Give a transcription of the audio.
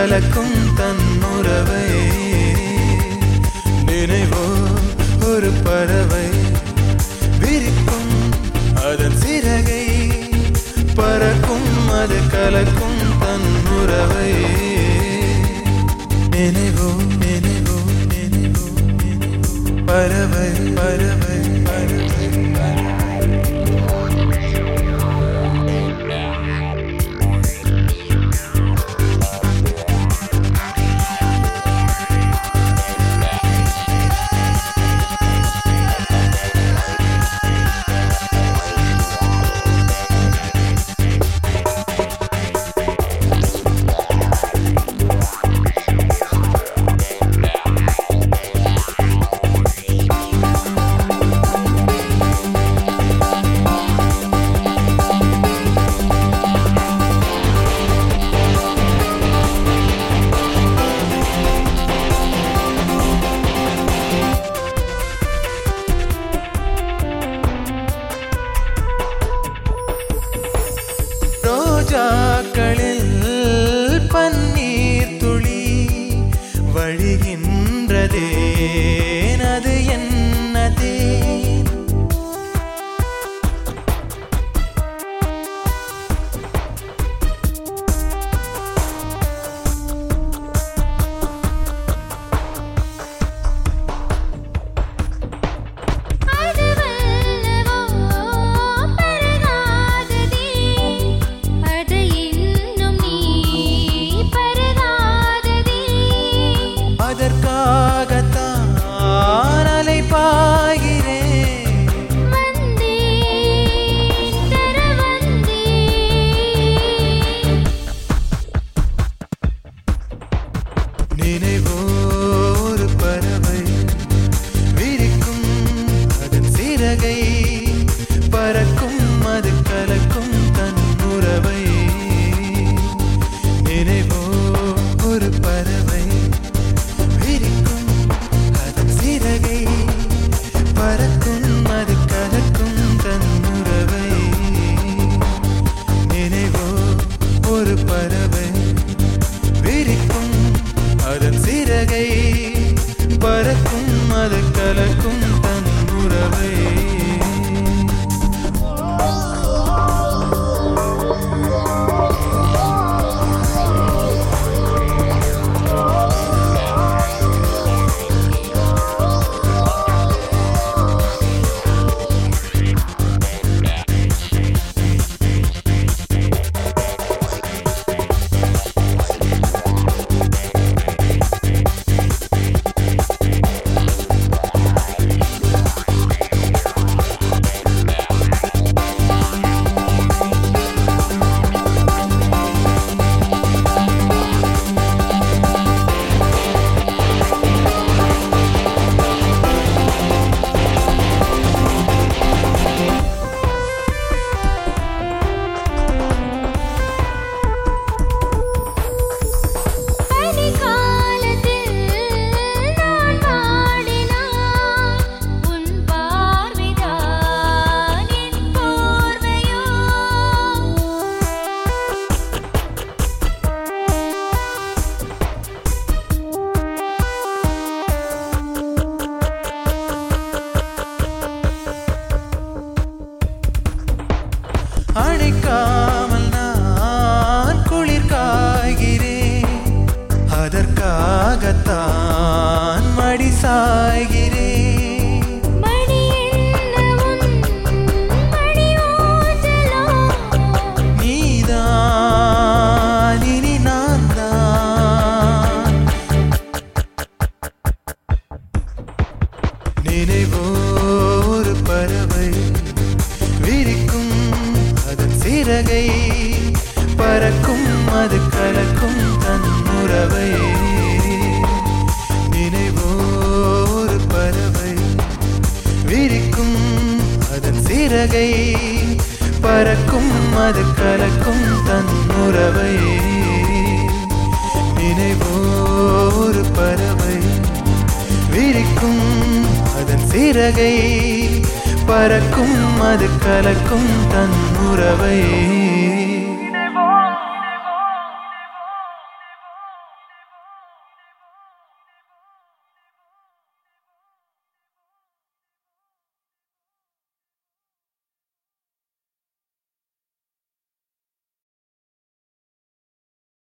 கலக்கும் தன் உறவை நினைவோ ஒரு பறவை விரிக்கும் அதன் சிறகை பறக்கும் அது கலக்கும் தன் உறவை நினைவோ நினைவோ நினைவோ பறவை பறவை பறவை ரோஜாக்களில் பன்னீர் துளி வழிகின்றதே அது என்னதே அதற்காகத்தான் அலைபாய்கிறேன் நினைவோ ஒரு பறவை விரிக்கும் அதன் சிறகை பறக்கும் அது கலக்கும் தன் உறவை நினைவோ ஒரு பறவை பறக்கும் அது கலக்கும் தன் உறவை நினைவோ ஒரு பறவை விரிக்கும் அதன் சிறகை பறக்கும் அது கலக்கும் தன் உறவை அழைக்காமல் நான் குளிர் காய்கிறேன் அதற்காகத்தான் மடி சாய்கிறேன் நீதான் இனி நான் தான் நினைவோ ஒரு பறவை விரிக்கும் அதன் சிறகை பறக்கும் அது கலக்கும் தன் உறவை நினைவோ ஒரு பறவை விரிக்கும் அதன் சிறகை பறக்கும் அது கலக்கும் தன் உறவை நினைவோ ஒரு பறவை விரிக்கும் அதன் சிறகை பறக்கும் அது கலக்கும் தன் உறவை